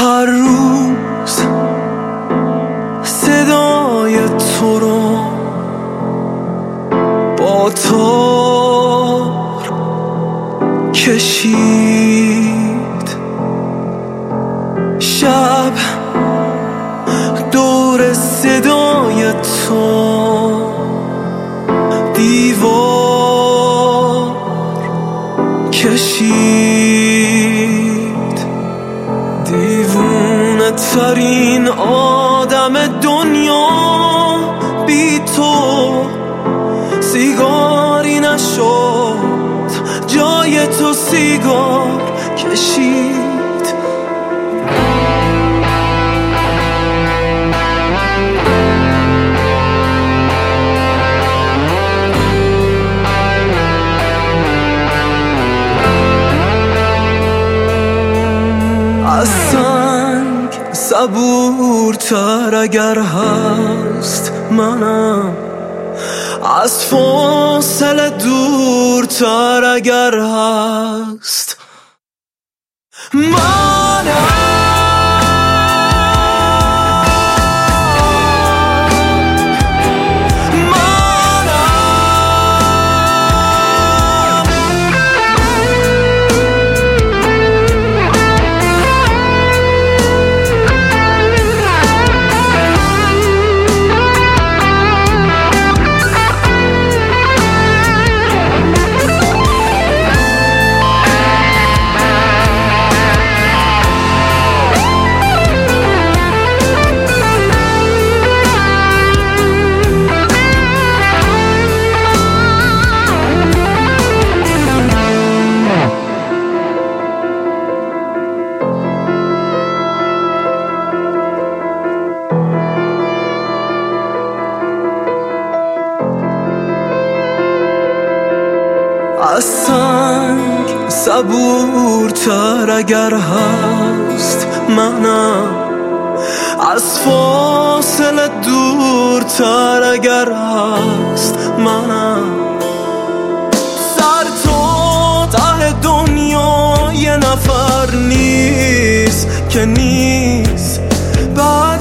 هر روز صدای تو رو با تار کشید، شب دور صدای تو دیوار کشید. دیوونه ترین آدم دنیا بی تو سیگاری نشد، جای تو سیگار کشید. از سنگ صبورتر اگر هست منم، از فاصله دورتر اگر هست منم. از سنگ صبورتر اگر هست منم، از فاصله دورتر اگر هست منم. سر تا ته دنیا یه نفر نیست که نیست.